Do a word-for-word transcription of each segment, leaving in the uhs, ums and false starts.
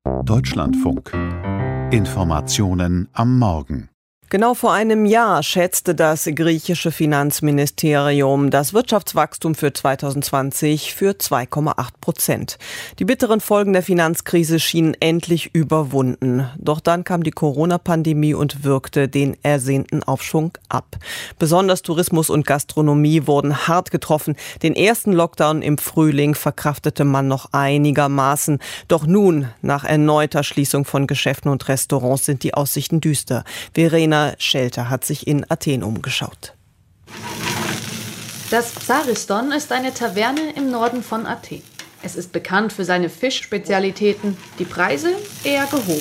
Deutschlandfunk. Informationen am Morgen. Genau vor einem Jahr schätzte das griechische Finanzministerium das Wirtschaftswachstum für zwanzig zwanzig für zwei Komma acht Prozent. Die bitteren Folgen der Finanzkrise schienen endlich überwunden. Doch dann kam die Corona-Pandemie und wirkte den ersehnten Aufschwung ab. Besonders Tourismus und Gastronomie wurden hart getroffen. Den ersten Lockdown im Frühling verkraftete man noch einigermaßen. Doch nun, nach erneuter Schließung von Geschäften und Restaurants, sind die Aussichten düster. Verena Schelter hat sich in Athen umgeschaut. Das Zariston ist eine Taverne im Norden von Athen. Es ist bekannt für seine Fischspezialitäten, die Preise eher gehoben.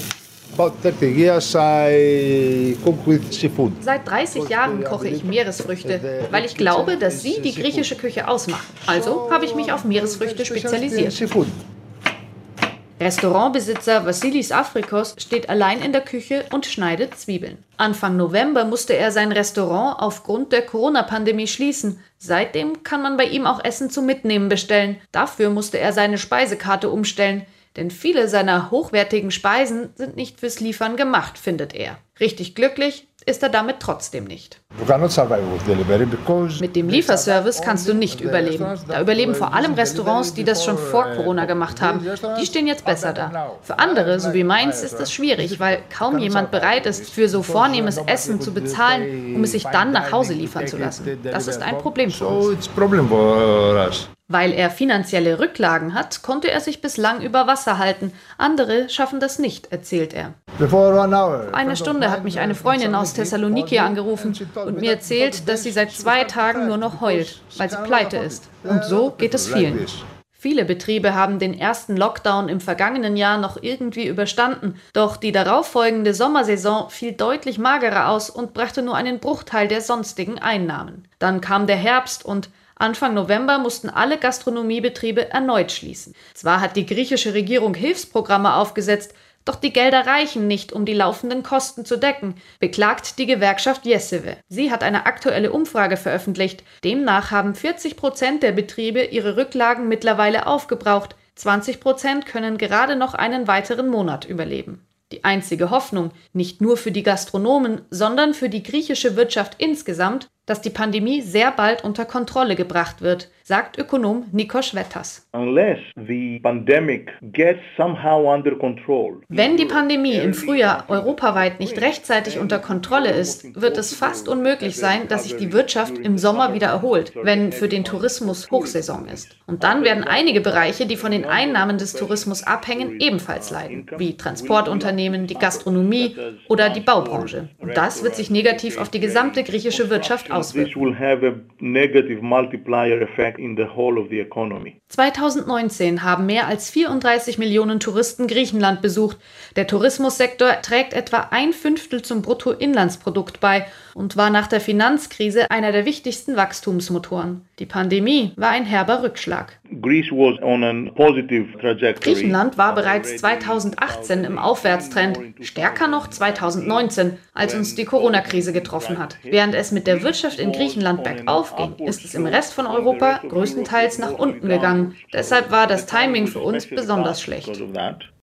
Seit dreißig Jahren koche ich Meeresfrüchte, weil ich glaube, dass sie die griechische Küche ausmachen. Also habe ich mich auf Meeresfrüchte spezialisiert. Restaurantbesitzer Vassilis Afrikos steht allein in der Küche und schneidet Zwiebeln. Anfang November musste er sein Restaurant aufgrund der Corona-Pandemie schließen. Seitdem kann man bei ihm auch Essen zum Mitnehmen bestellen. Dafür musste er seine Speisekarte umstellen. Denn viele seiner hochwertigen Speisen sind nicht fürs Liefern gemacht, findet er. Richtig glücklich ist er damit trotzdem nicht. Mit dem Lieferservice kannst du nicht überleben. Da überleben vor allem Restaurants, die das schon vor Corona gemacht haben. Die stehen jetzt besser da. Für andere, so wie meins, ist das schwierig, weil kaum jemand bereit ist, für so vornehmes Essen zu bezahlen, um es sich dann nach Hause liefern zu lassen. Das ist ein Problem für uns. Weil er finanzielle Rücklagen hat, konnte er sich bislang über Wasser halten. Andere schaffen das nicht, erzählt er. Vor einer Stunde hat mich eine Freundin aus Thessaloniki angerufen und mir erzählt, dass sie seit zwei Tagen nur noch heult, weil sie pleite ist. Und so geht es vielen. Viele Betriebe haben den ersten Lockdown im vergangenen Jahr noch irgendwie überstanden. Doch die darauffolgende Sommersaison fiel deutlich magerer aus und brachte nur einen Bruchteil der sonstigen Einnahmen. Dann kam der Herbst und Anfang November mussten alle Gastronomiebetriebe erneut schließen. Zwar hat die griechische Regierung Hilfsprogramme aufgesetzt, doch die Gelder reichen nicht, um die laufenden Kosten zu decken, beklagt die Gewerkschaft Yeseve. Sie hat eine aktuelle Umfrage veröffentlicht. Demnach haben vierzig Prozent der Betriebe ihre Rücklagen mittlerweile aufgebraucht. zwanzig Prozent können gerade noch einen weiteren Monat überleben. Die einzige Hoffnung, nicht nur für die Gastronomen, sondern für die griechische Wirtschaft insgesamt, dass die Pandemie sehr bald unter Kontrolle gebracht wird, sagt Ökonom Nikos Vettas. Wenn die Pandemie im Frühjahr europaweit nicht rechtzeitig unter Kontrolle ist, wird es fast unmöglich sein, dass sich die Wirtschaft im Sommer wieder erholt, wenn für den Tourismus Hochsaison ist. Und dann werden einige Bereiche, die von den Einnahmen des Tourismus abhängen, ebenfalls leiden, wie Transportunternehmen, die Gastronomie oder die Baubranche. Und das wird sich negativ auf die gesamte griechische Wirtschaft auswirken. zweitausendneunzehn haben mehr als vierunddreißig Millionen Touristen Griechenland besucht. Der Tourismussektor trägt etwa ein Fünftel zum Bruttoinlandsprodukt bei und war nach der Finanzkrise einer der wichtigsten Wachstumsmotoren. Die Pandemie war ein herber Rückschlag. Griechenland war bereits zweitausendachtzehn im Aufwärtstrend, stärker noch zweitausendneunzehn, als uns die Corona-Krise getroffen hat. Während es mit der Wirtschaft in Griechenland bergauf ging, ist es im Rest von Europa größtenteils nach unten gegangen. Deshalb war das Timing für uns besonders schlecht.